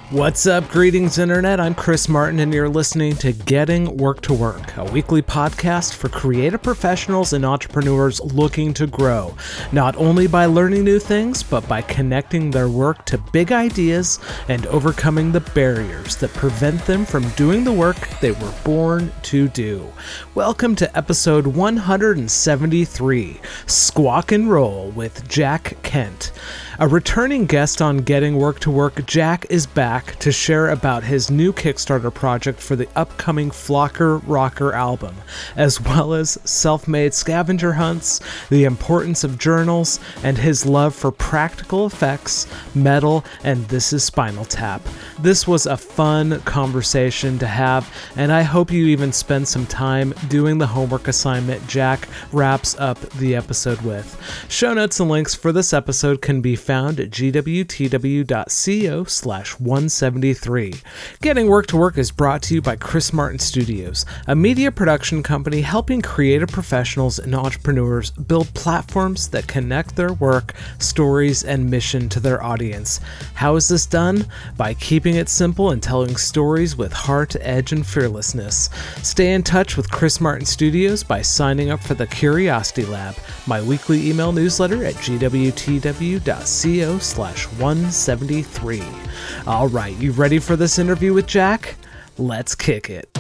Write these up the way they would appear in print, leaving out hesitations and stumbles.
What's up, greetings internet, I'm Chris Martin and you're listening to Getting Work to Work, a weekly podcast for creative professionals and entrepreneurs looking to grow, not only by learning new things, but by connecting their work to big ideas and overcoming the barriers that prevent them from doing the work they were born to do. Welcome to episode 173, Squawk and Roll with Jack Kent. A returning guest on Getting Work to Work, Jack is back to share about his new Kickstarter project for the upcoming Flocker Rocker album, as well as self-made scavenger hunts, the importance of journals, and his love for practical effects, metal, and This Is Spinal Tap. This was a fun conversation to have, and I hope you even spend some time doing the homework assignment Jack wraps up the episode with. Show notes and links for this episode can be found at gwtw.co/173. Getting Work to Work is brought to you by Chris Martin Studios, a media production company helping creative professionals and entrepreneurs build platforms that connect their work, stories, and mission to their audience. How is this done? By keeping it simple and telling stories with heart, edge, and fearlessness. Stay in touch with Chris Martin Studios by signing up for the Curiosity Lab, my weekly email newsletter at gwtw.co/173. All right, you ready for this interview with Jack? Let's kick it.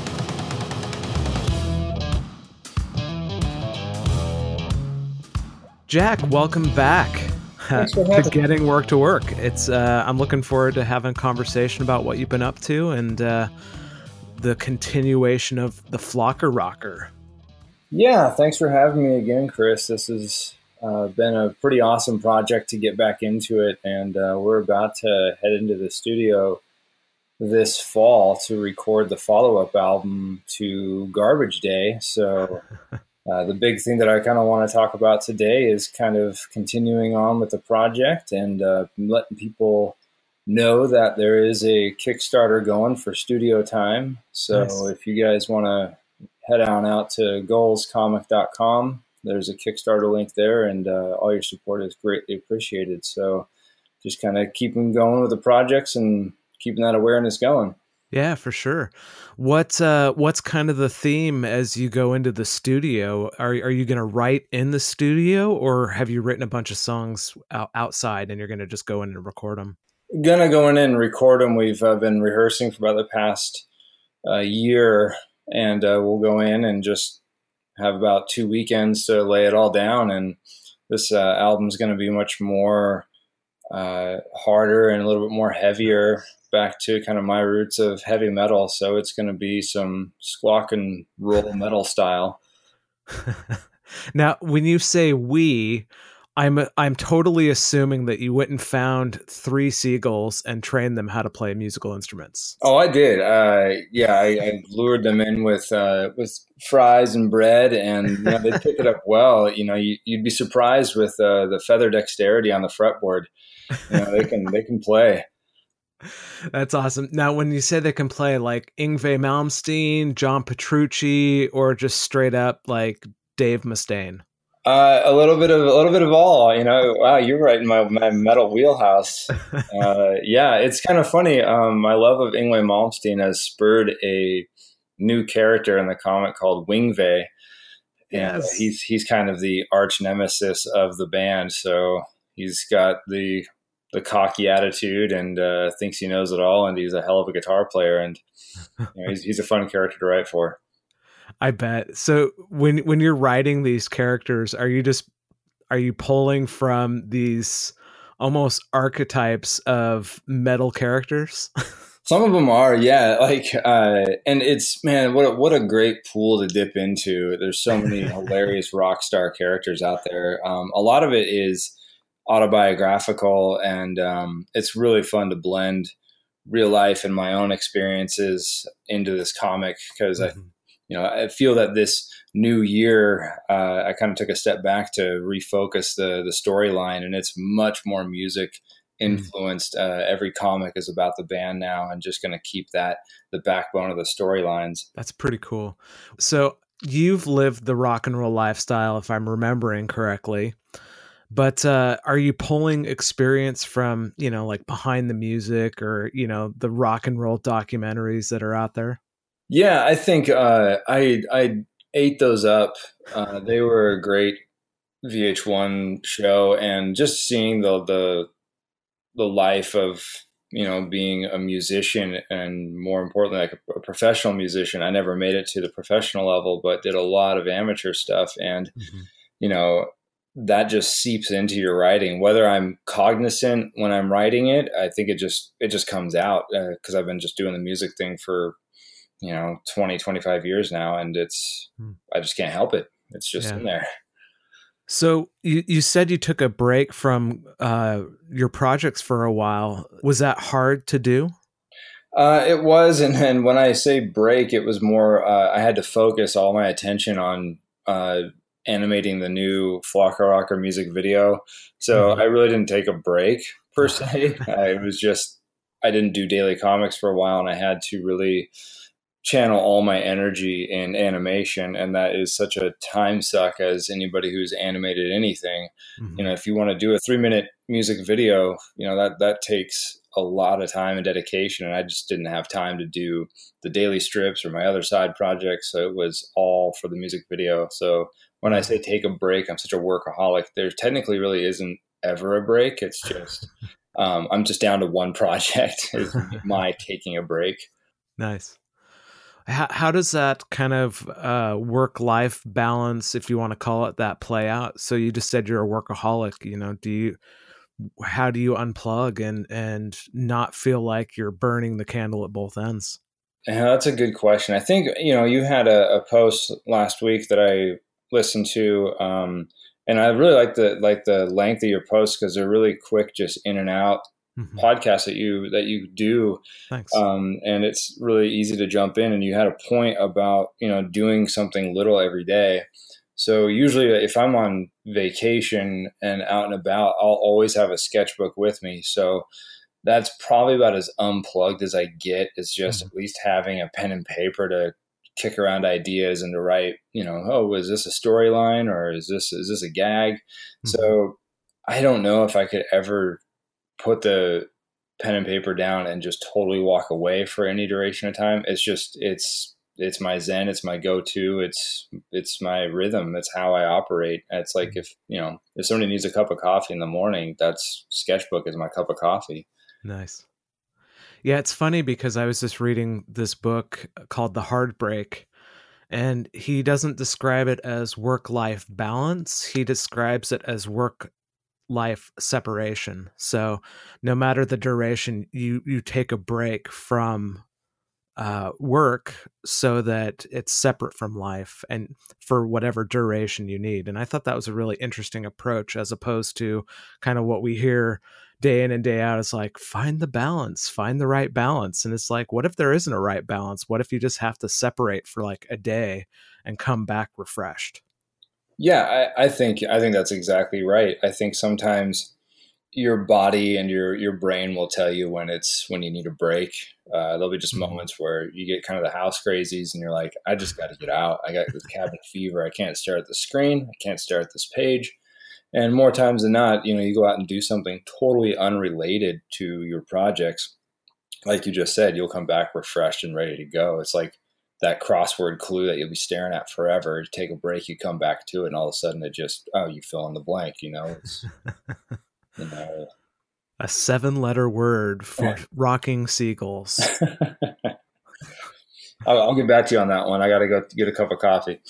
Jack, welcome back. Thanks for to having me. Getting Work to Work. It's I'm looking forward to having a conversation about what you've been up to and the continuation of the Flocker Rocker. Yeah, thanks for having me again, Chris. This has been a pretty awesome project to get back into it, and we're about to head into the studio this fall to record the follow-up album to Garbage Day. So the big thing that I kind of want to talk about today is kind of continuing on with the project and letting people know that there is a Kickstarter going for studio time. So Nice. If you guys want to head on out to goalscomic.com, there's a Kickstarter link there, and all your support is greatly appreciated. So just kind of keeping going with the projects and keeping that awareness going. Yeah, for sure. What's kind of the theme as you go into the studio? Are you going to write in the studio, or have you written a bunch of songs outside and you're going to just go in and record them? Gonna go in and record them. We've been rehearsing for about the past year, and we'll go in and just have about 2 weekends to lay it all down. And this album's going to be much more harder and a little bit more heavier, back to kind of my roots of heavy metal. So it's going to be some squawk and roll metal style. Now, when you say we, I'm totally assuming that you went and found 3 seagulls and trained them how to play musical instruments. Oh, I did. I lured them in with fries and bread, and they pick it up well. You'd be surprised with the feather dexterity on the fretboard. They can play. That's awesome. Now, when you say they can play, like Yngwie Malmsteen, John Petrucci, or just straight up like Dave Mustaine. A little bit of all. Wow, you're right in my metal wheelhouse. It's kind of funny. My love of Yngwie Malmsteen has spurred a new character in the comic called Yngwie. Yes. He's kind of the arch nemesis of the band. So he's got the cocky attitude and thinks he knows it all, and he's a hell of a guitar player, and he's a fun character to write for. I bet. So when you're writing these characters, are you pulling from these almost archetypes of metal characters? Some of them are, yeah. And it's, man, what a great pool to dip into. There's so many hilarious rock star characters out there. A lot of it is autobiographical, and it's really fun to blend real life and my own experiences into this comic, because I feel that this new year, I kind of took a step back to refocus the storyline, and it's much more music influenced. Every comic is about the band now, and just going to keep that the backbone of the storylines. That's pretty cool. So you've lived the rock and roll lifestyle, if I'm remembering correctly. But are you pulling experience from, like behind the music or, the rock and roll documentaries that are out there? Yeah, I think I ate those up. They were a great VH1 show, and just seeing the life of being a musician, and more importantly, like a professional musician. I never made it to the professional level, but did a lot of amateur stuff, and Mm-hmm. you know that just seeps into your writing. Whether I'm cognizant when I'm writing it, I think it just comes out because I've been just doing the music thing for 20, 25 years now, and I just can't help it. It's just Yeah. in there. So you said you took a break from your projects for a while. Was that hard to do? It was, and when I say break, it was more I had to focus all my attention on animating the new Flocka Rocker music video. So Mhm. I really didn't take a break per se. It was just I didn't do daily comics for a while, and I had to really channel all my energy in animation, and that is such a time suck as anybody who's animated anything. Mhm. If you want to do a 3-minute music video, that takes a lot of time and dedication, and I just didn't have time to do the daily strips or my other side projects, so it was all for the music video. So when I Yeah. say take a break, I'm such a workaholic. There technically really isn't ever a break. It's just I'm just down to one project is my taking a break. Nice. How does that kind of work-life balance, if you want to call it that, play out? So you just said you're a workaholic. How do you unplug and not feel like you're burning the candle at both ends? Yeah, that's a good question. I think you had a post last week that I listened to, and I really like the length of your posts because they're really quick, just in and out Hmm. podcasts that you do, Thanks. and it's really easy to jump in. And you had a point about doing something little every day. So usually, if I'm on vacation and out and about, I'll always have a sketchbook with me. So that's probably about as unplugged as I get. Is just Hmm. at least having a pen and paper to kick around ideas and to write, oh, is this a storyline or is this a gag? Hmm. So I don't know if I could ever put the pen and paper down and just totally walk away for any duration of time. It's my zen, it's my go-to, it's my rhythm, it's how I operate. It's like if somebody needs a cup of coffee in the morning, that's sketchbook is my cup of coffee. Nice. Yeah, it's funny because I was just reading this book called The Hard Break, and he doesn't describe it as work-life balance. He describes it as work-life separation. So no matter the duration, you take a break from work so that it's separate from life and for whatever duration you need. And I thought that was a really interesting approach as opposed to kind of what we hear day in and day out is like, find the balance, find the right balance. And it's like, what if there isn't a right balance? What if you just have to separate for like a day and come back refreshed? Yeah, I think that's exactly right. I think sometimes your body and your brain will tell you when you need a break. There'll be just Mhm. moments where you get kind of the house crazies, and you're like, I just got to get out. I got this cabin fever. I can't stare at the screen. I can't stare at this page. And more times than not, you go out and do something totally unrelated to your projects. Like you just said, you'll come back refreshed and ready to go. It's like that crossword clue that you'll be staring at forever. You take a break, you come back to it, and all of a sudden you fill in the blank. It's you know A 7-letter word for rocking seagulls. I'll get back to you on that one. I got to go get a cup of coffee.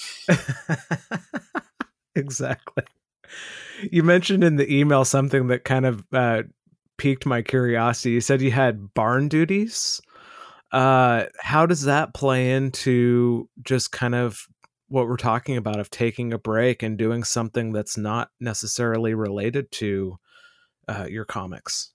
Exactly. You mentioned in the email something that kind of piqued my curiosity. You said you had barn duties. How does that play into just kind of what we're talking about of taking a break and doing something that's not necessarily related to your comics?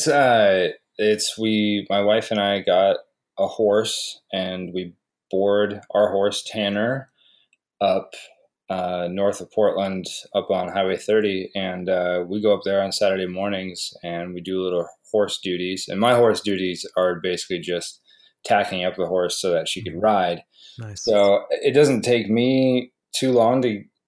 My wife and I got a horse, and we board our horse Tanner up north of Portland, up on Highway 30, and we go up there on Saturday mornings, and we do little horse duties. And my horse duties are basically just tacking up the horse so that she could ride. Nice. So it doesn't take me too long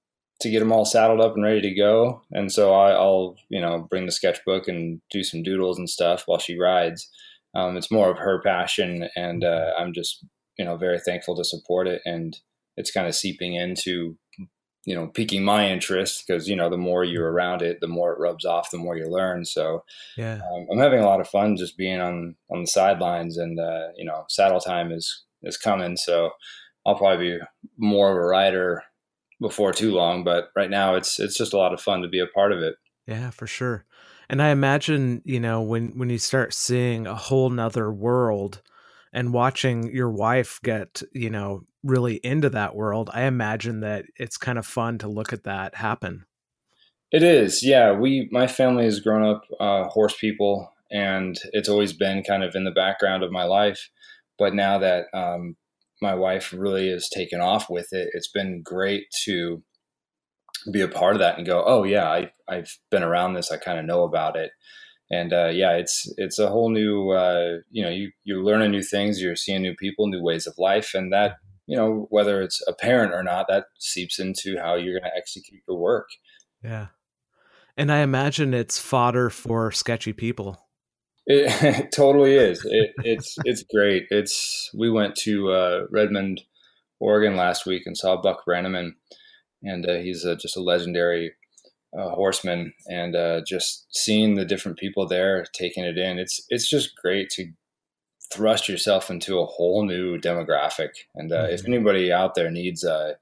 to get them all saddled up and ready to go. And so I'll, bring the sketchbook and do some doodles and stuff while she rides. It's more of her passion, and I'm just, very thankful to support it. And it's kind of seeping into, piquing my interest because, the more you're around it, the more it rubs off, the more you learn. So Yeah. I'm having a lot of fun just being on the sidelines, and, saddle time is coming. So I'll probably be more of a rider before too long, but right now it's just a lot of fun to be a part of it. Yeah, for sure. And I imagine, when you start seeing a whole nother world and watching your wife get, really into that world, I imagine that it's kind of fun to look at that happen. It is. Yeah. My family has grown up horse people, and it's always been kind of in the background of my life. But now that my wife really has taken off with it, it's been great to be a part of that and go, oh yeah, I've been around this. I kind of know about it. And it's a whole new, you're learning new things, you're seeing new people, new ways of life. And that, whether it's apparent or not, that seeps into how you're going to execute your work. Yeah. And I imagine it's fodder for sketchy people. It totally is. It's great. We went to Redmond, Oregon last week and saw Buck Brenneman, and he's just a legendary horseman. And just seeing the different people there taking it in, it's just great to thrust yourself into a whole new demographic. And if anybody out there needs a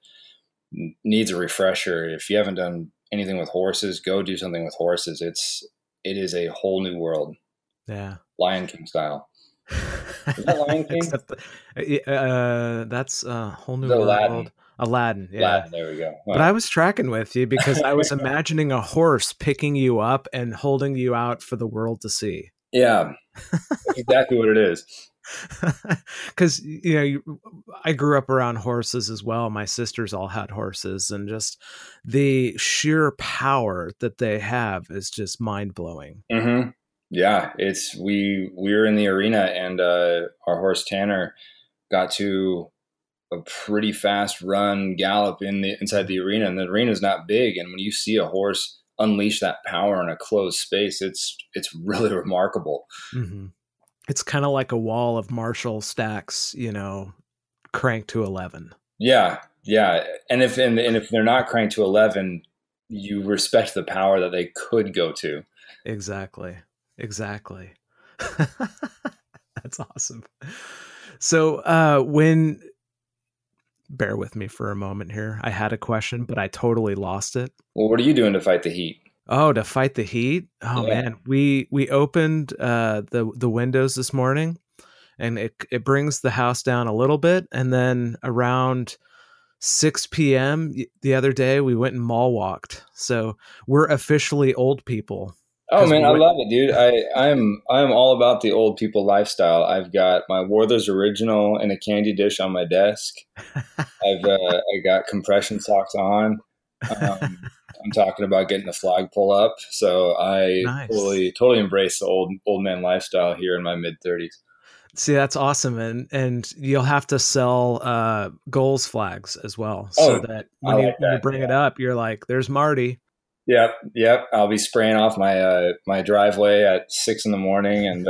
refresher, if you haven't done anything with horses, go do something with horses. It is a whole new world. Yeah. Lion King style. Is that Lion King? That's a whole new world. Aladdin. Yeah. Aladdin, there we go. Wow. But I was tracking with you because I was imagining a horse picking you up and holding you out for the world to see. Yeah. That's exactly what it is. Because I grew up around horses as well. My sisters all had horses, and just the sheer power that they have is just mind blowing. Mm-hmm. Yeah, we were in the arena, and our horse Tanner got to a pretty fast run gallop inside the arena, and the arena is not big. And when you see a horse unleash that power in a closed space, it's really remarkable. Mm-hmm. It's kind of like a wall of Marshall stacks, cranked to 11. Yeah. And if they're not cranked to 11, you respect the power that they could go to. Exactly. That's awesome. So bear with me for a moment here. I had a question, but I totally lost it. Well, what are you doing to fight the heat? Oh, to fight the heat? Oh yeah. Man, we opened the windows this morning, and it brings the house down a little bit. And then around 6 p.m. the other day, we went and mall walked. So we're officially old people. Oh man, I love it, dude. I'm all about the old people lifestyle. I've got my Werther's Original in a candy dish on my desk. I got compression socks on. I'm talking about getting the flagpole up. So I Nice. totally embrace the old man lifestyle here in my mid-30s. See, that's awesome. And you'll have to sell goals flags as well. So that when you bring it up, you're like, there's Marty. Yep. I'll be spraying off my driveway at 6 a.m, and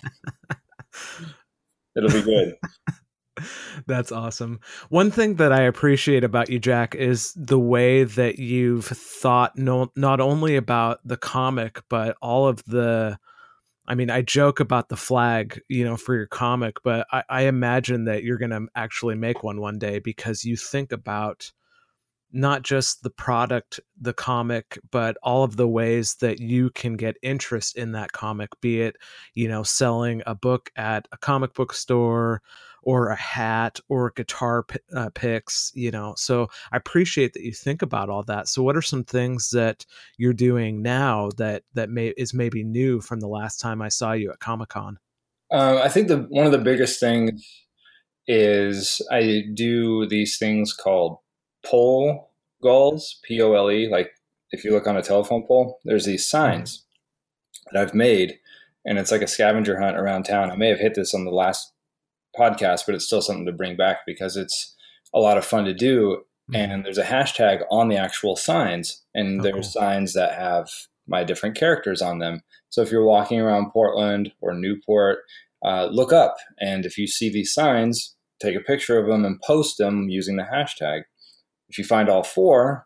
it'll be good. That's awesome. One thing that I appreciate about you, Jack, is the way that you've thought not only about the comic, but all of I joke about the flag, for your comic, but I imagine that you're going to actually make one day, because you think about not just the product, the comic, but all of the ways that you can get interest in that comic, be it, selling a book at a comic book store, or a hat, or guitar picks, So I appreciate that you think about all that. So what are some things that you're doing now that is maybe new from the last time I saw you at Comic-Con? I think one of the biggest things is I do these things called pole goals, Pole. Like if you look on a telephone pole, there's these signs that I've made, and it's like a scavenger hunt around town. I may have hit this on the last podcast, but it's still something to bring back because it's a lot of fun to do. Mm-hmm. and there's a hashtag on the actual signs, and Oh, there's cool. signs that have my different characters on them. So if you're walking around Portland or Newport, look up, and if you see these signs, take a picture of them and post them using the hashtag. If you find all four,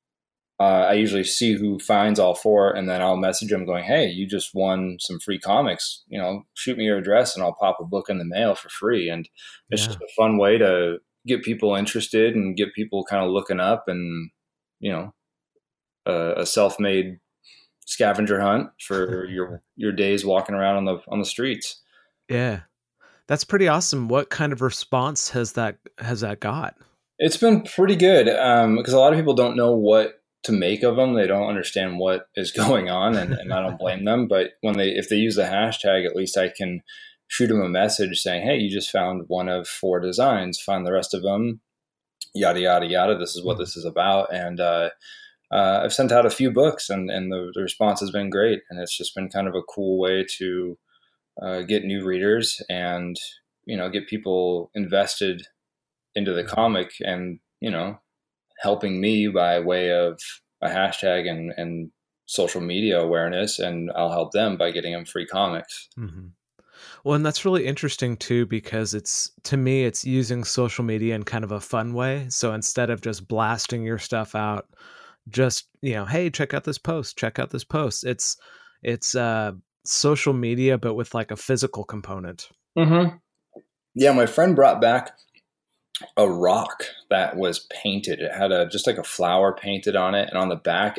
I usually see who finds all four, and then I'll message them going, "Hey, you just won some free comics. Shoot me your address, and I'll pop a book in the mail for free." And it's just Yeah. a fun way to get people interested and get people kind of looking up, and you know, a self-made scavenger hunt for your days walking around on the streets. Yeah. That's pretty awesome. What kind of response has that got? It's been pretty good because a lot of people don't know what to make of them. They don't understand what is going on, and I don't blame them. But if they use the hashtag, at least I can shoot them a message saying, "Hey, you just found one of four designs. Find the rest of them. Yada yada yada. This is what Mhm. this is about." And I've sent out a few books, and the response has been great. And it's just been kind of a cool way to get new readers and get people invested into the Mhm. comic, and helping me by way of a hashtag and social media awareness, and I'll help them by getting them free comics. Mhm. Well, and that's really interesting too because to me it's using social media in kind of a fun way. So instead of just blasting your stuff out, just, hey, check out this post, check out this post. It's social media but with like a physical component. Mm-hmm. Yeah, my friend brought back a rock that was painted. It had just like a flower painted on it, and on the back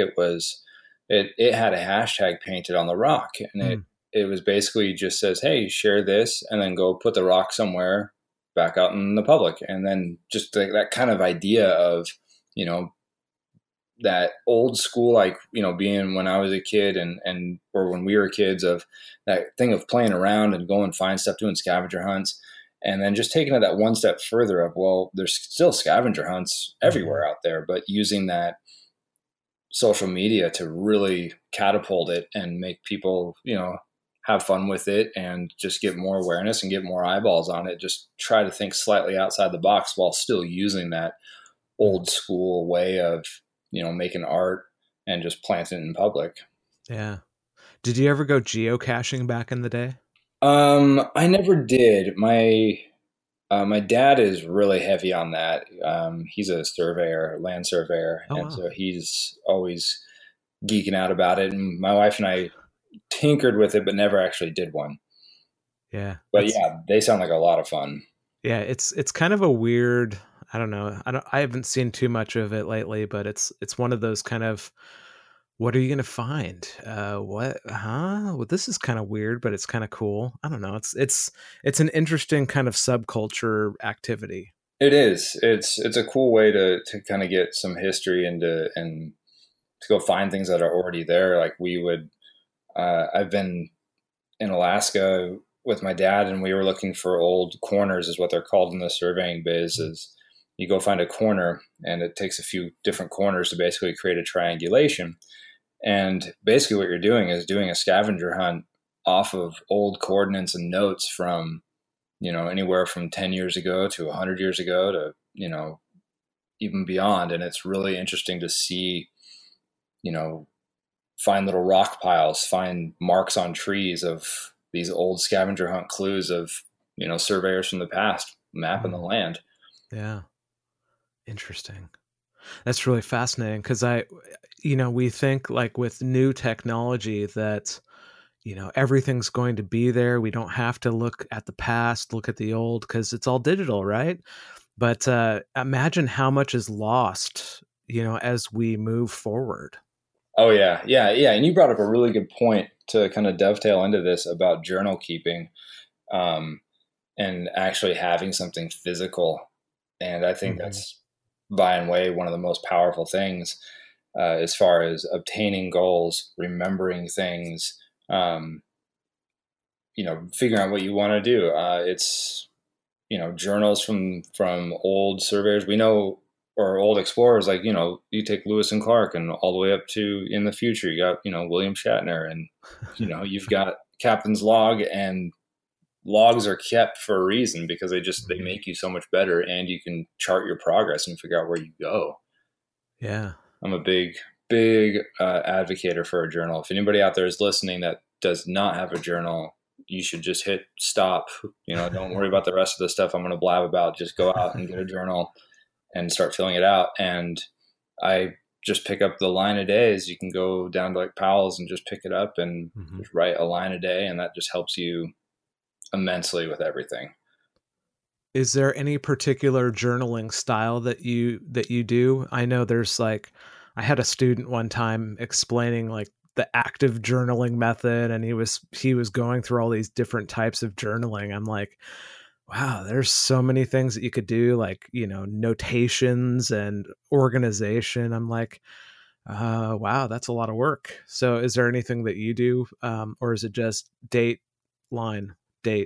it had a hashtag painted on the rock, and it Mm. it was basically just says, "Hey, share this, and then go put the rock somewhere back out in the public." And then just that kind of idea of you know that old school, like being when I was a kid, and or when we were kids, of that thing of playing around and going find stuff, doing scavenger hunts, and then just taking it that one step further of, well, there's still scavenger hunts everywhere Mhm. out there, but using that social media to really catapult it and make people have fun with it, and just get more awareness and get more eyeballs on it. Just try to think slightly outside the box while still using that Mhm. old school way of making art and just planting it in public. Yeah. Did you ever go geocaching back in the day? I never did. My dad is really heavy on that. He's a surveyor, land surveyor, Oh, and wow. so he's always geeking out about it. And my wife and I tinkered with it, but never actually did one. Yeah. But yeah, they sound like a lot of fun. Yeah, it's kind of a weird, I don't know. I haven't seen too much of it lately, but it's one of those kind of, what are you gonna find? What? Huh? Well, this is kind of weird, but it's kind of cool. I don't know. It's an interesting kind of subculture activity. It is. It's a cool way to kind of get some history and to go find things that are already there. Like we would. I've been in Alaska with my dad, and we were looking for old corners, is what they're called in the surveying biz. Mm. Is you go find a corner, and it takes a few different corners to basically create a triangulation. And basically, what you're doing is doing a scavenger hunt off of old coordinates and notes from anywhere from 10 years ago to 100 years ago to even beyond. And it's really interesting to see you know find little rock piles, find marks on trees of these old scavenger hunt clues of surveyors from the past mapping the Mm. land. Yeah, interesting. That's really fascinating because we think like with new technology that everything's going to be there. We don't have to look at the past, look at the old, because it's all digital, right? But imagine how much is lost, as we move forward. Oh yeah, yeah, yeah. And you brought up a really good point to kind of dovetail into this about journal keeping, um, and actually having something physical. And I think Hmm. that's by and way one of the most powerful things, as far as obtaining goals, remembering things, um, figuring out what you want to do. It's journals from old surveyors we know, or old explorers, like you take Lewis and Clark, and all the way up to in the future you got William Shatner, and you've got Captain's Log, and logs are kept for a reason, because they make you so much better, and you can chart your progress and figure out where you go. Yeah. I'm a big advocator for a journal. If anybody out there is listening that does not have a journal, you should just hit stop. Don't worry about the rest of the stuff I'm going to blab about. Just go out and get a journal and start filling it out. And I just pick up the line a day. You can go down to like Powell's and just pick it up and just write a line a day. And that just helps you immensely with everything. Is there any particular journaling style that you do? I know there's like, I had a student one time explaining like the active journaling method, and he was going through all these different types of journaling. I'm like, wow, there's so many things that you could do, like, notations and organization. I'm like, wow, that's a lot of work. So is there anything that you do? Or is it just date, line?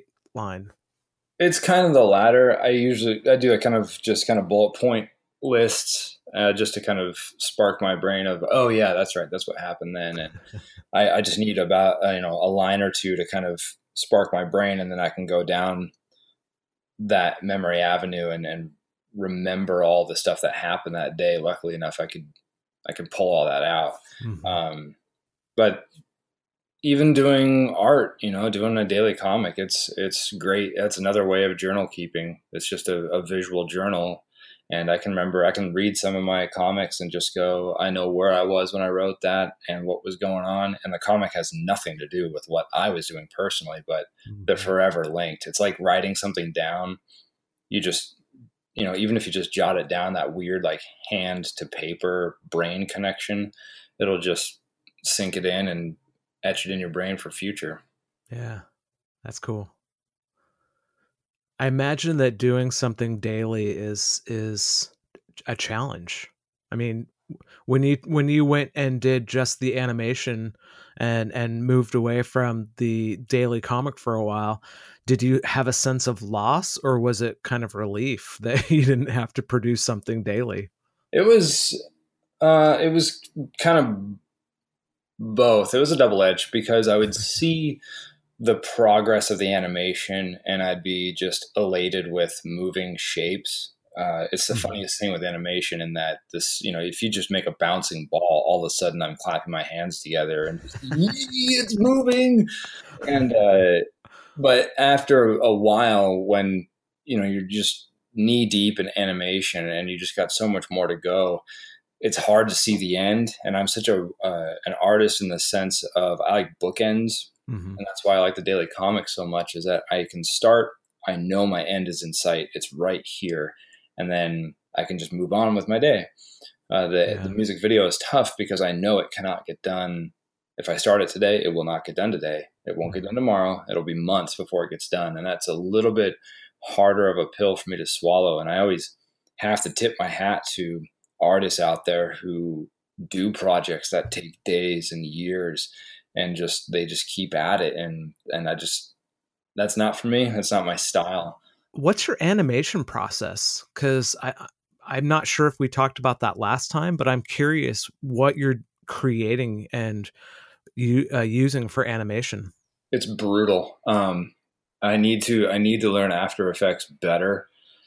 It's kind of the latter. I do a kind of bullet point lists, just to kind of spark my brain of, oh yeah, that's right, that's what happened then. And I just need about a line or two to kind of spark my brain, and then I can go down that memory avenue and remember all the stuff that happened that day. Luckily enough, I could pull all that out. But even doing art, doing a daily comic, it's great. That's another way of journal keeping. It's just a visual journal. And I can read some of my comics and just go, I know where I was when I wrote that and what was going on. And the comic has nothing to do with what I was doing personally, but they're forever linked. It's like writing something down. You just, even if you just jot it down, that weird like hand to paper brain connection, it'll just sink it in and etch it in your brain for future. Yeah, that's cool. I imagine that doing something daily is a challenge. I mean, when you went and did just the animation and moved away from the daily comic for a while, did you have a sense of loss, or was it kind of relief that you didn't have to produce something daily? It was kind of both. It was a double edge, because I would see the progress of the animation and I'd be just elated with moving shapes. It's the funniest thing with animation, in that this, if you just make a bouncing ball, all of a sudden I'm clapping my hands together and just, it's moving. And, but after a while, when, you're just knee deep in animation and you just got so much more to go, it's hard to see the end. And I'm such an artist in the sense of, I like bookends. And that's why I like the daily comics so much, is that I can start, I know my end is in sight. It's right here. And then I can just move on with my day. The music video is tough because I know it cannot get done. If I start it today, it will not get done today. It won't get done tomorrow. It'll be months before it gets done. And that's a little bit harder of a pill for me to swallow. And I always have to tip my hat to artists out there who do projects that take days and years, and they just keep at it. And that's not for me. That's not my style. What's your animation process? Because I'm not sure if we talked about that last time, but I'm curious what you're creating and using for animation. It's brutal. I need to learn After Effects better.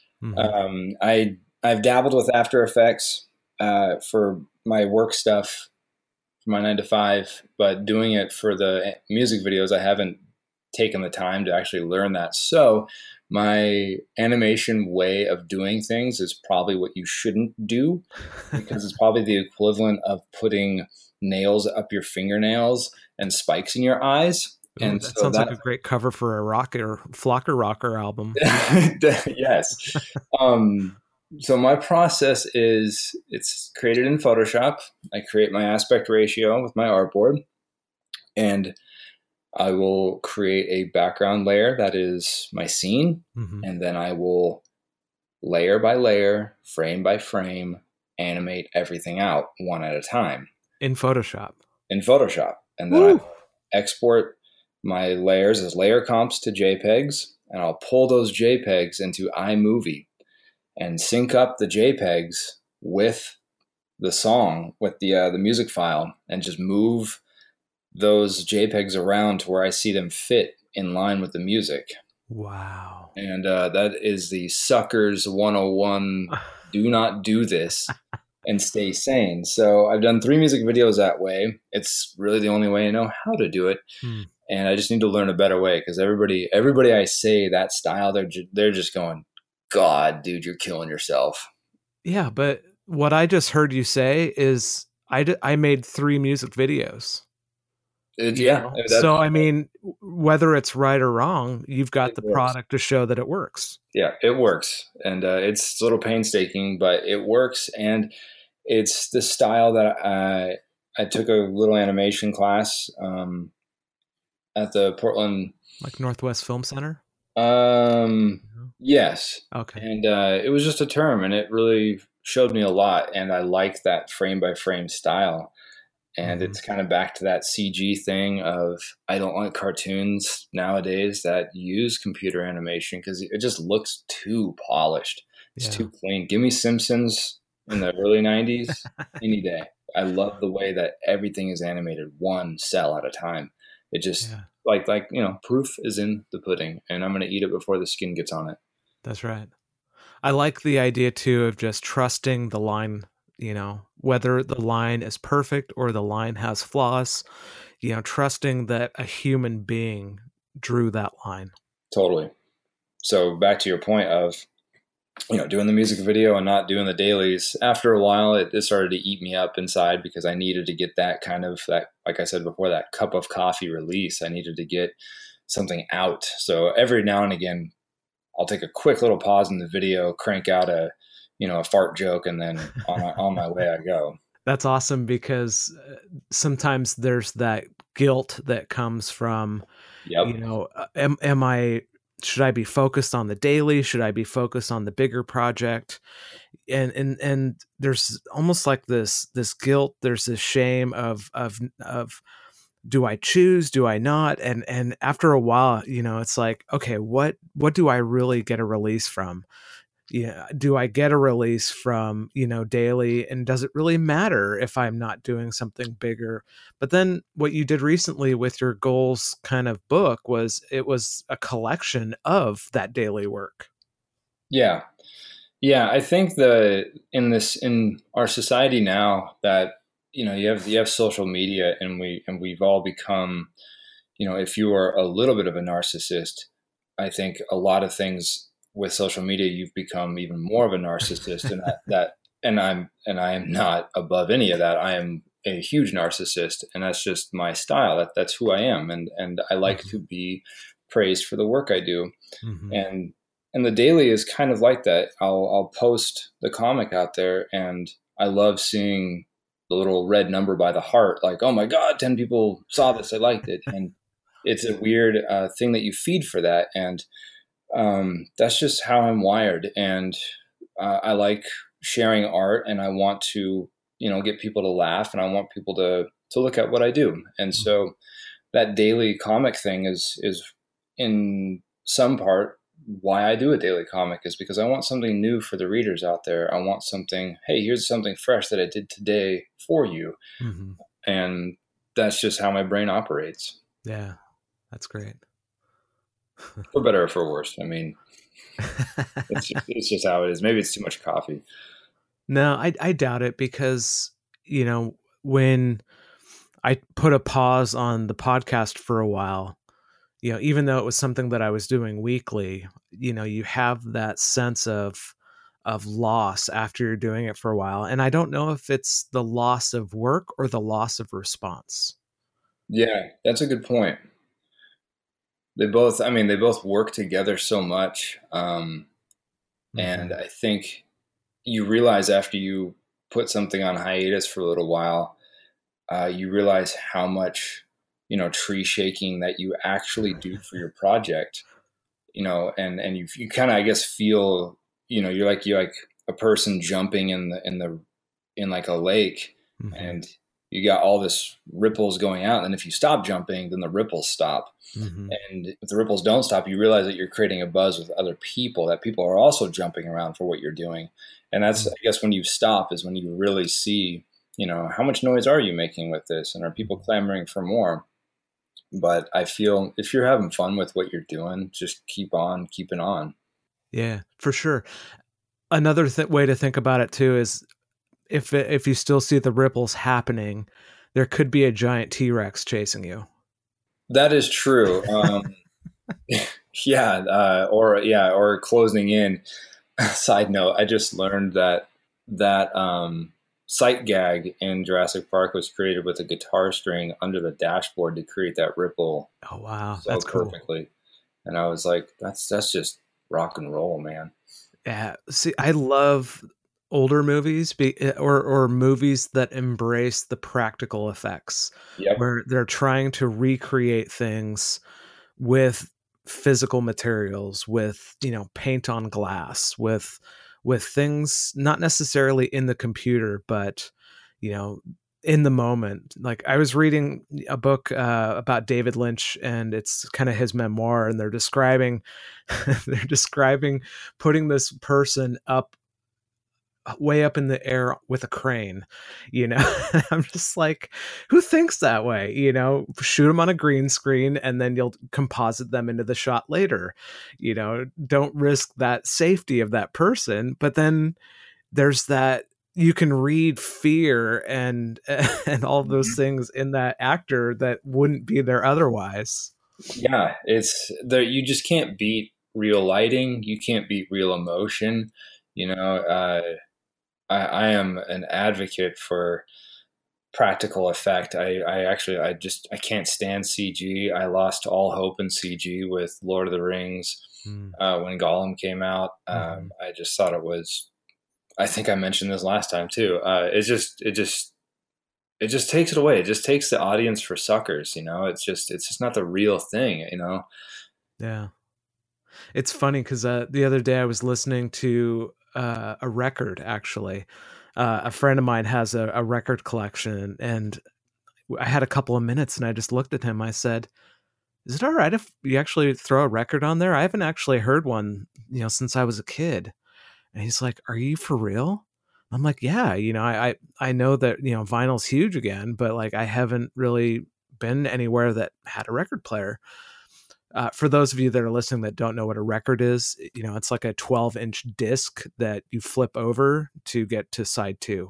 I've dabbled with After Effects for my work stuff, for my 9 to 5, but doing it for the music videos, I haven't taken the time to actually learn that. So my animation way of doing things is probably what you shouldn't do, because it's probably the equivalent of putting nails up your fingernails and spikes in your eyes. Ooh, and that sounds like a great cover for a Flocker Rocker album. Yes. So my process is, it's created in Photoshop. I create my aspect ratio with my artboard, and I will create a background layer that is my scene. And then I will layer by layer, frame by frame, animate everything out one at a time. In Photoshop. And then I export my layers as layer comps to JPEGs, and I'll pull those JPEGs into iMovie and sync up the JPEGs with the song, with the music file, and just move those JPEGs around to where I see them fit in line with the music. Wow. And that is the suckers 101. Do not do this and stay sane. So I've done 3 music videos that way. It's really the only way I know how to do it. Hmm. And I just need to learn a better way, because everybody I say that style, they're just going, God, dude, you're killing yourself. Yeah, but what I just heard you say is I made 3 music videos. Yeah, So I mean, whether it's right or wrong, you've got the works. product to show that it works. Yeah, it works, and it's a little painstaking, but it works, and it's the style that I took a little animation class at the Portland, Like Northwest Film Center. yes, Okay. and it was just a term, and it really showed me a lot, and I like that frame by frame style. And it's kind of back to that CG thing of, I don't like cartoons nowadays that use computer animation because it just looks too polished. It's too clean. Give me Simpsons in the early 90s any day. I love the way that everything is animated one cell at a time. It just like proof is in the pudding, and I'm going to eat it before the skin gets on it. That's right. I like the idea too of just trusting the line, whether the line is perfect or the line has flaws, trusting that a human being drew that line. Totally. So back to your point of, doing the music video and not doing the dailies, after a while, it started to eat me up inside, because I needed to get that like I said before, that cup of coffee release. I needed to get something out. So every now and again, I'll take a quick little pause in the video, crank out a fart joke, and then on my way I go. That's awesome, because sometimes there's that guilt that comes from, should I be focused on the daily? Should I be focused on the bigger project? And there's almost like this guilt. There's this shame of do I choose? Do I not? And after a while, it's like, okay, what do I really get a release from? Do I get a release from, daily? And does it really matter if I'm not doing something bigger? But then what you did recently with your goals kind of book it was a collection of that daily work. Yeah. Yeah. I think in our society now that, you have social media, and we've all become, if you are a little bit of a narcissist, I think a lot of things with social media, you've become even more of a narcissist, and I am not above any of that. I am a huge narcissist, and that's just my style. That's who I am. And I like to be praised for the work I do. And the daily is kind of like that. I'll post the comic out there, and I love seeing the little red number by the heart, like, oh my God, 10 people saw this. I liked it. And it's a weird thing that you feed for that. And that's just how I'm wired. And I like sharing art, and I want to, get people to laugh, and I want people to look at what I do. And so that daily comic thing is in some part why I do a daily comic, is because I want something new for the readers out there. I want something, hey, here's something fresh that I did today for you. And that's just how my brain operates. Yeah, that's great. For better or for worse. I mean, it's just how it is. Maybe it's too much coffee. No, I doubt it, because, when I put a pause on the podcast for a while, even though it was something that I was doing weekly, you have that sense of loss after you're doing it for a while. And I don't know if it's the loss of work or the loss of response. Yeah, that's a good point. They both work together so much. And I think you realize after you put something on hiatus for a little while, you realize how much, tree shaking that you actually do for your project, and you kind of, I guess, feel, you're like a person jumping in like a lake, and you got all this ripples going out. And if you stop jumping, then the ripples stop. And if the ripples don't stop, you realize that you're creating a buzz with other people, that people are also jumping around for what you're doing. And that's, I guess, when you stop is when you really see, how much noise are you making with this? And are people clamoring for more? But I feel if you're having fun with what you're doing, just keep on keeping on. Yeah, for sure. Another way to think about it too is if you still see the ripples happening, there could be a giant T-Rex chasing you. That is true. Yeah, or closing in. Side note: I just learned that sight gag in Jurassic Park was created with a guitar string under the dashboard to create that ripple Oh wow, so that's cool. perfectly. And I was like, that's just rock and roll, man. Yeah, see, I love older movies or movies that embrace the practical effects, Yep. where they're trying to recreate things with physical materials, with paint on glass, with things not necessarily in the computer, but you know in the moment. Like I was reading a book about David Lynch, and it's kind of his memoir, and they're describing they're describing putting this person up way up in the air with a crane, you know. I'm just like, who thinks that way? Shoot them on a green screen and then you'll composite them into the shot later. Don't risk that safety of that person. But then there's that, you can read fear and and all of those things in that actor that wouldn't be there otherwise. Yeah, it's there. You just can't beat real lighting. You can't beat real emotion. You know, I am an advocate for practical effect. I can't stand CG. I lost all hope in CG with Lord of the Rings Mm. when Gollum came out. Mm-hmm. I just thought it was. I think I mentioned this last time too. It just takes it away. It just takes the audience for suckers. It's just not the real thing. Yeah. It's funny because the other day I was listening to a record, actually. A friend of mine has a record collection, and I had a couple of minutes and I just looked at him. I said, "Is it all right if you actually throw a record on there? I haven't actually heard one, since I was a kid." And he's like, "Are you for real?" I'm like, "Yeah, I know that, vinyl's huge again, but like I haven't really been anywhere that had a record player." For those of you that are listening that don't know what a record is, it's like a 12-inch disc that you flip over to get to side two.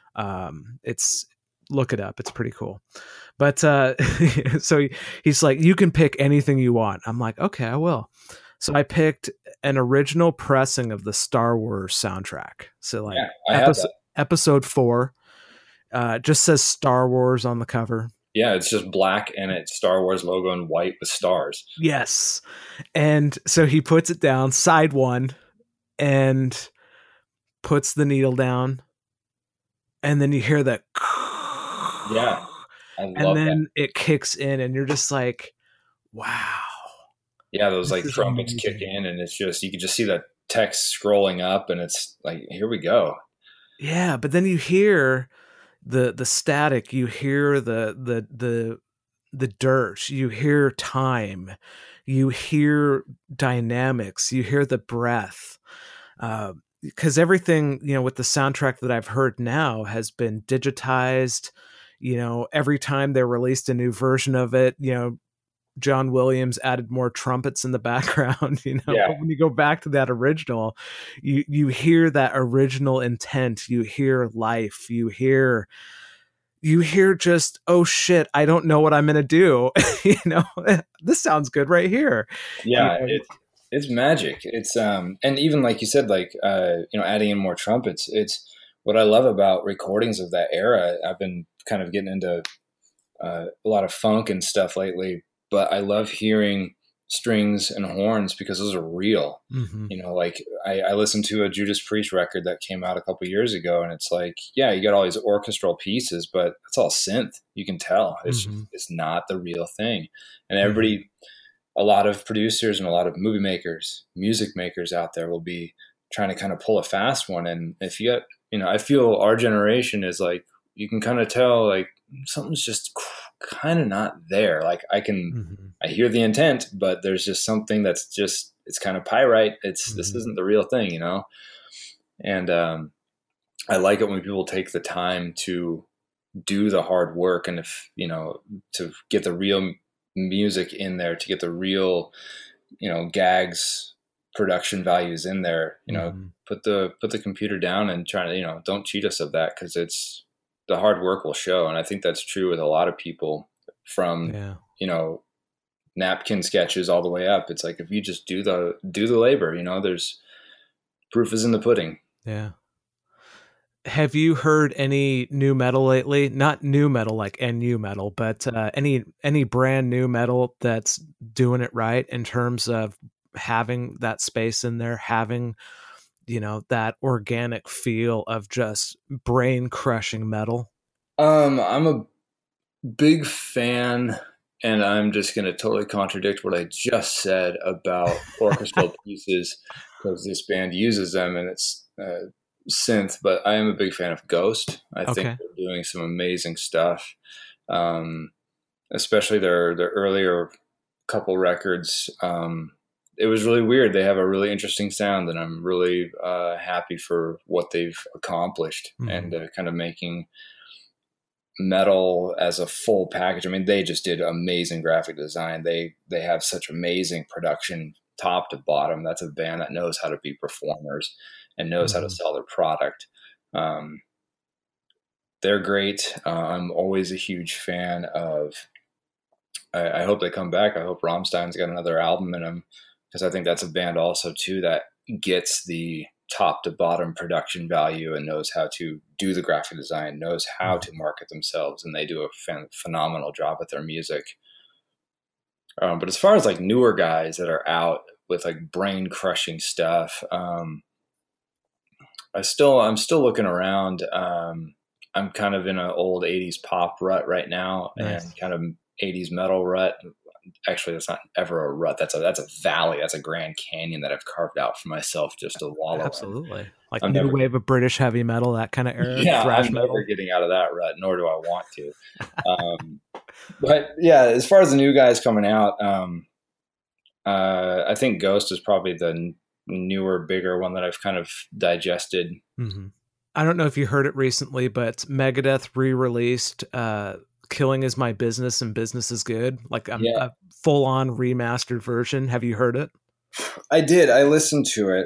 It's Look it up. It's pretty cool. But so he's like, "You can pick anything you want." I'm like, "Okay, I will." So I picked an original pressing of the Star Wars soundtrack. So like Yeah, I have that. episode 4, just says Star Wars on the cover. Yeah, it's just black and it's Star Wars logo in white with stars. Yes. And so he puts it down, side 1, and puts the needle down. And then you hear that. Yeah, I And love that. then it kicks in, and you're just like, wow, Yeah, those this like is trumpets kick amazing. in, and it's just you can just see the text scrolling up, and it's like, here we go. Yeah, but then you hear the static, you hear the dirt, you hear time, you hear dynamics, you hear the breath. Because everything, with the soundtrack that I've heard now has been digitized. Every time they released a new version of it, John Williams added more trumpets in the background, Yeah, but when you go back to that original, you hear that original intent, you hear life, you hear just, oh shit, I don't know what I'm gonna do. This sounds good right here. you yeah, know it's magic. It's and even like you said, like adding in more trumpets. It's what I love about recordings of that era. I've been kind of getting into a lot of funk and stuff lately, but I love hearing strings and horns because those are real. Mhm. Like I listened to a Judas Priest record that came out a couple years ago, and it's like, yeah, you got all these orchestral pieces, but it's all synth. You can tell Mhm. it's not the real thing. And Mhm. everybody, a lot of producers and a lot of movie makers, music makers out there will be trying to kind of pull a fast one. And if you get, I feel our generation is like, you can kind of tell like something's just kind of not there. Like Mhm. I hear the intent, but there's just something that's just, it's kind of pyrite. This Mhm. isn't the real thing, And I like it when people take the time to do the hard work and if, to get the real music in there to get the real, gags production values in there. Put the computer down and try to, don't cheat us of that, because it's the hard work will show. And I think that's true with a lot of people from, napkin sketches all the way up. It's like, if you just do the labor, there's proof is in the pudding. Yeah. Have you heard any new metal lately? Not new metal like NU metal, but any brand new metal that's doing it right in terms of having that space in there, having, that organic feel of just brain crushing metal? I'm a big fan, and I'm just going to totally contradict what I just said about orchestral pieces, because this band uses them and it's synth, but I am a big fan of Ghost. I think they're doing some amazing stuff, especially their earlier couple records. It was really weird. They have a really interesting sound, and I'm really happy for what they've accomplished, and kind of making metal as a full package. I mean, they just did amazing graphic design. They have such amazing production top to bottom. That's a band that knows how to be performers and knows how to sell their product. They're great. I'm always a huge fan of, I hope they come back. I hope Rammstein's got another album in them, because I think that's a band also too that gets the top to bottom production value and knows how to do the graphic design, knows how to market themselves, and they do a phenomenal job with their music. But as far as like newer guys that are out with like brain crushing stuff, I'm still looking around. I'm kind of in an old 80s pop rut right now. Nice. And kind of 80s metal rut. Actually, that's not ever a rut. That's a valley. That's a Grand Canyon that I've carved out for myself just to wallow in. Absolutely. Like new wave of British heavy metal, that kind of era. Yeah, I'm never getting out of that rut, nor do I want to. But yeah, as far as the new guys coming out, I think Ghost is probably the newer, bigger one that I've kind of digested. Mm-hmm. I don't know if you heard it recently, but Megadeth re-released Killing Is My Business and Business Is Good, like a full-on remastered version. Have you heard it? I did. I listened to it.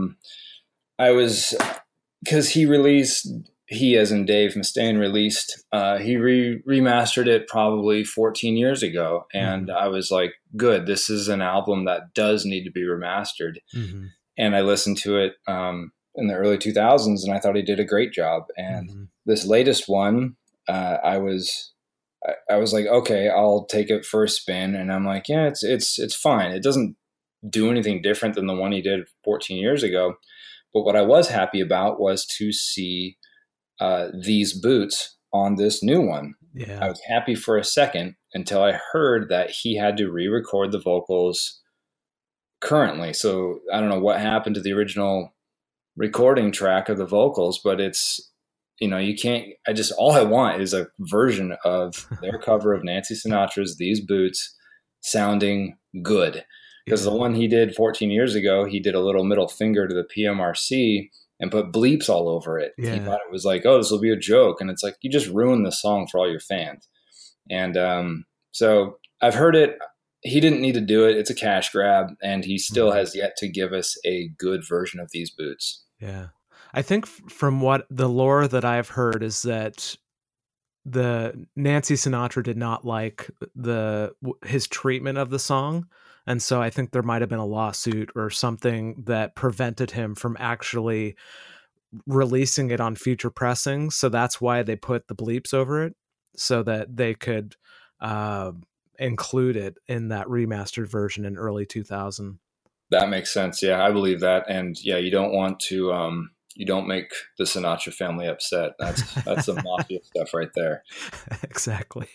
Because he as in Dave Mustaine released, he remastered it probably 14 years ago. And I was like, good, this is an album that does need to be remastered. Mm-hmm. And I listened to it in the early 2000s, and I thought he did a great job. And this latest one, I was like, okay, I'll take it for a spin. And I'm like, yeah, it's fine. It doesn't do anything different than the one he did 14 years ago. But what I was happy about was to see these boots on this new one. Yeah. I was happy for a second until I heard that he had to re-record the vocals currently. So I don't know what happened to the original recording track of the vocals, but it's, you can't, all I want is a version of their cover of Nancy Sinatra's These Boots sounding good. Because the one he did 14 years ago, he did a little middle finger to the PMRC and put bleeps all over it. Yeah. He thought it was like, oh, this will be a joke. And it's like, you just ruined the song for all your fans. And so I've heard it. He didn't need to do it. It's a cash grab. And he still has yet to give us a good version of These Boots. Yeah. I think from what the lore that I've heard is that the Nancy Sinatra did not like his treatment of the song. And so I think there might have been a lawsuit or something that prevented him from actually releasing it on future pressings. So that's why they put the bleeps over it, so that they could include it in that remastered version in early 2000. That makes sense. Yeah, I believe that. And yeah, you don't want to, you don't make the Sinatra family upset. That's some mafia stuff right there. Exactly.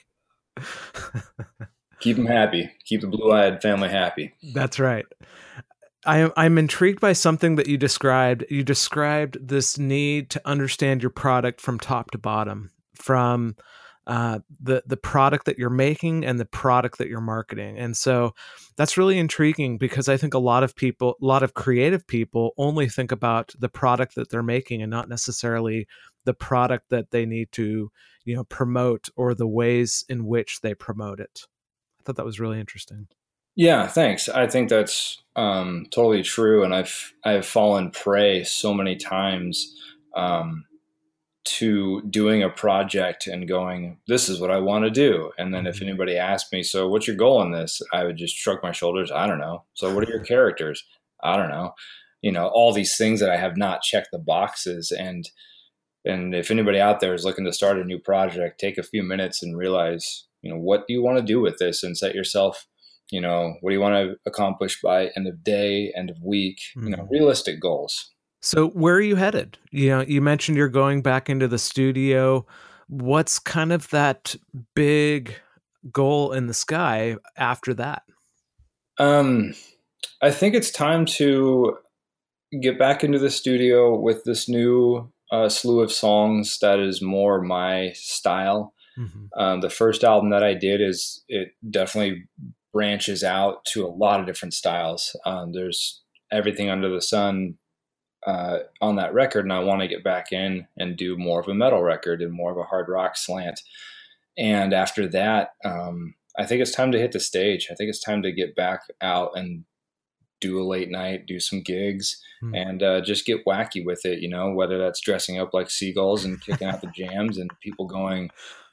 Keep them happy. Keep the blue-eyed family happy. That's right. I'm intrigued by something that you described. You described this need to understand your product from top to bottom, from the product that you're making and the product that you're marketing. And so that's really intriguing, because I think a lot of creative people only think about the product that they're making and not necessarily the product that they need to, promote, or the ways in which they promote it. I thought that was really interesting. Yeah, thanks. I think that's totally true, and I've fallen prey so many times um, to doing a project and going, "This is what I want to do," and then if Mm-hmm. anybody asked me, "So what's your goal in this?" I would just shrug my shoulders. I don't know. So what are your characters? I don't know. All these things that I have not checked the boxes, and if anybody out there is looking to start a new project, take a few minutes and realize, what do you want to do with this, and set yourself, what do you want to accomplish by end of day, end of week, Mm-hmm. realistic goals. So where are you headed? You mentioned you're going back into the studio. What's kind of that big goal in the sky after that? Um, I think it's time to get back into the studio with this new slew of songs that is more my style. Mm-hmm. The first album that I did it definitely branches out to a lot of different styles. There's everything under the sun on that record, and I want to get back in and do more of a metal record and more of a hard rock slant. And after that, I think it's time to hit the stage. I think it's time to get back out and do a late night, do some gigs, and just get wacky with it, whether that's dressing up like seagulls and kicking out the jams and people going,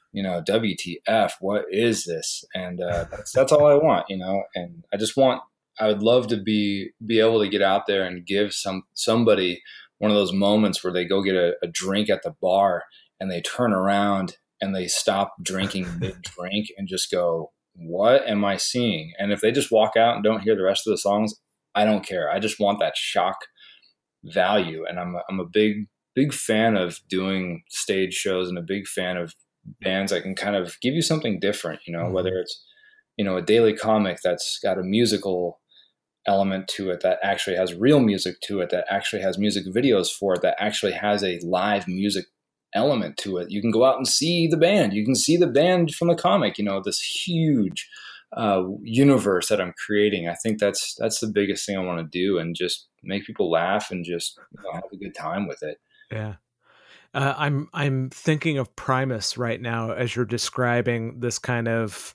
WTF, what is this? And that's all I want, and I would love to be able to get out there and give somebody one of those moments where they go get a drink at the bar and they turn around and they stop drinking mid-drink and just go, what am I seeing? And if they just walk out and don't hear the rest of the songs, I don't care. I just want that shock value. And I'm a big fan of doing stage shows and a big fan of bands that can kind of give you something different, whether it's, a daily comic that's got a musical element to it, that actually has real music to it, that actually has music videos for it, that actually has a live music element to it. You can go out and see the band. You can see the band from the comic, this huge universe that I'm creating. I think that's the biggest thing I want to do, and just make people laugh and just have a good time with it. Yeah. I'm thinking of Primus right now as you're describing this kind of,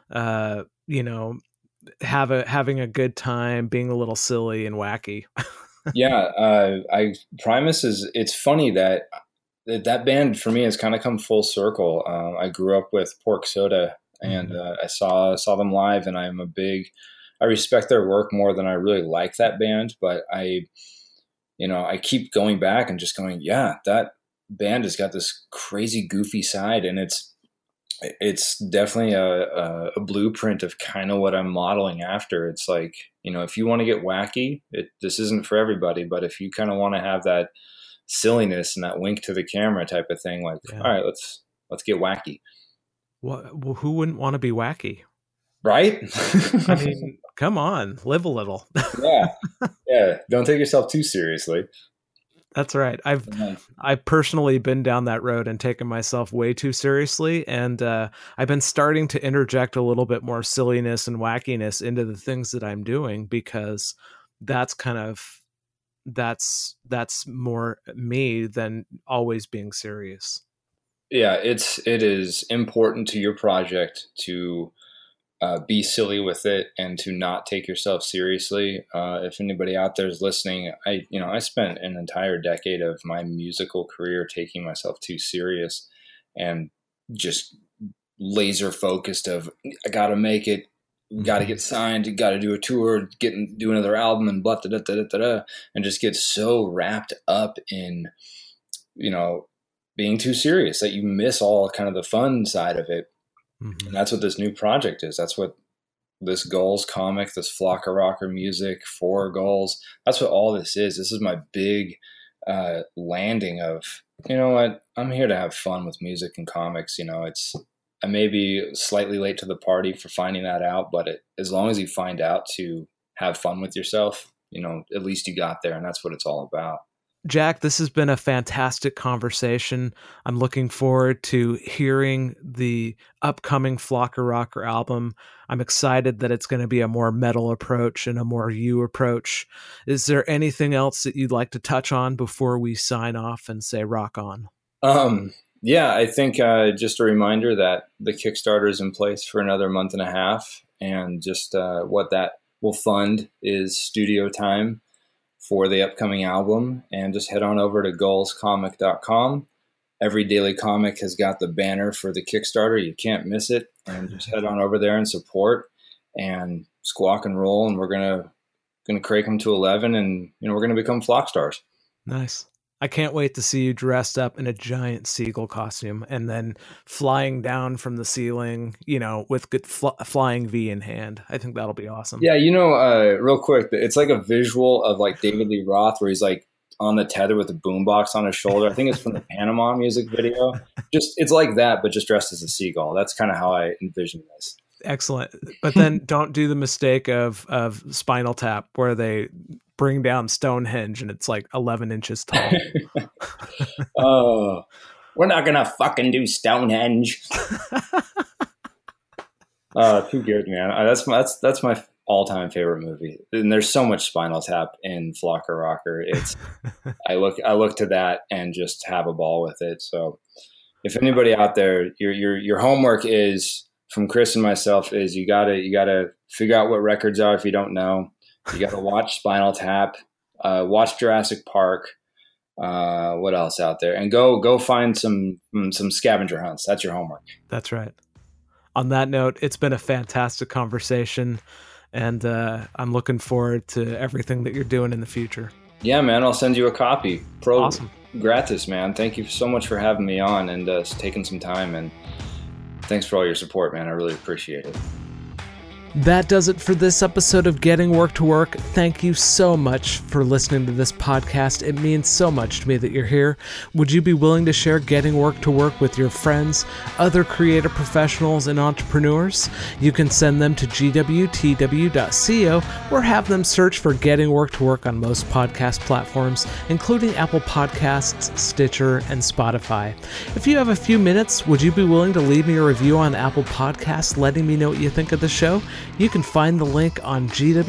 having a good time, being a little silly and wacky. Yeah, Primus it's funny that band for me has kind of come full circle. I grew up with Pork Soda, and I saw them live, and I respect their work more than I really like that band, but I keep going back and just going, yeah, that band has got this crazy goofy side, and it's definitely a blueprint of kind of what I'm modeling after. It's like, if you want to get wacky, this isn't for everybody, but if you kind of want to have that silliness and that wink to the camera type of thing, like, all right, let's get wacky. Well, who wouldn't want to be wacky? Right? I mean, come on, live a little. Yeah. Don't take yourself too seriously. That's right. I've personally been down that road and taken myself way too seriously, and I've been starting to interject a little bit more silliness and wackiness into the things that I'm doing, because that's more me than always being serious. Yeah, it is important to your project to be silly with it and to not take yourself seriously. If anybody out there is listening, I spent an entire decade of my musical career taking myself too serious and just laser focused of, I got to make it, got to get signed, got to do a tour, do another album, and blah, da, da, da, da, da, and just get so wrapped up in, being too serious that you miss all kind of the fun side of it. Mm-hmm. And that's what this new project is. That's what this Gulls comic, this Flocker Rocker music, 4 Gulls, that's what all this is. This is my big landing of, you know what, I'm here to have fun with music and comics. I may be slightly late to the party for finding that out, but as long as you find out to have fun with yourself, at least you got there, and that's what it's all about. Jack, this has been a fantastic conversation. I'm looking forward to hearing the upcoming Flocker Rocker album. I'm excited that it's going to be a more metal approach and a more you approach. Is there anything else that you'd like to touch on before we sign off and say rock on? Yeah, I think just a reminder that the Kickstarter is in place for another month and a half, and just what that will fund is studio time for the upcoming album. And just head on over to goalscomic.com. Every daily comic has got the banner for the Kickstarter. You can't miss it. And just head on over there and support and squawk and roll. And we're gonna crank them to 11, and we're gonna become flock stars. Nice. I can't wait to see you dressed up in a giant seagull costume and then flying down from the ceiling, with good flying V in hand. I think that'll be awesome. Yeah, real quick, it's like a visual of like David Lee Roth where he's like on the tether with a boombox on his shoulder. I think it's from the Panama music video. It's like that, but just dressed as a seagull. That's kind of how I envision this. Excellent. But then don't do the mistake of Spinal Tap where they bring down Stonehenge and it's like 11 inches tall. Oh, we're not gonna fucking do Stonehenge. Too good, man. That's my all-time favorite movie. And there's so much Spinal Tap in Flocker Rocker. It's I look to that and just have a ball with it. So if anybody out there, your homework is from Chris and myself is you gotta figure out what records are if you don't know. You gotta watch Spinal Tap, watch Jurassic Park. What else out there? And go find some scavenger hunts. That's your homework. That's right. On that note, it's been a fantastic conversation, and I'm looking forward to everything that you're doing in the future. Yeah, man. I'll send you a copy. Awesome. Gratis, man. Thank you so much for having me on and taking some time, and thanks for all your support, man. I really appreciate it. That does it for this episode of Getting Work to Work. Thank you so much for listening to this podcast. It means so much to me that you're here. Would you be willing to share Getting Work to Work with your friends, other creative professionals, and entrepreneurs? You can send them to gwtw.co or have them search for Getting Work to Work on most podcast platforms, including Apple Podcasts, Stitcher, and Spotify. If you have a few minutes, would you be willing to leave me a review on Apple Podcasts letting me know what you think of the show? You can find the link on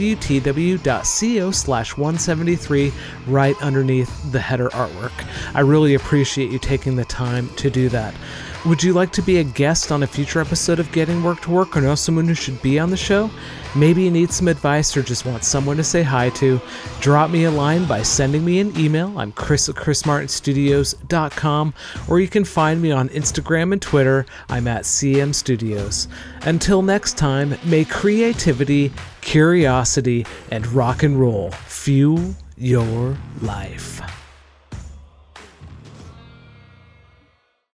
gwtw.co/173 right underneath the header artwork. I really appreciate you taking the time to do that. Would you like to be a guest on a future episode of Getting Work to Work or know someone who should be on the show? Maybe you need some advice or just want someone to say hi to? Drop me a line by sending me an email. I'm Chris at chrismartinstudios.com, or you can find me on Instagram and Twitter. I'm at CM Studios. Until next time, may creativity, curiosity, and rock and roll fuel your life.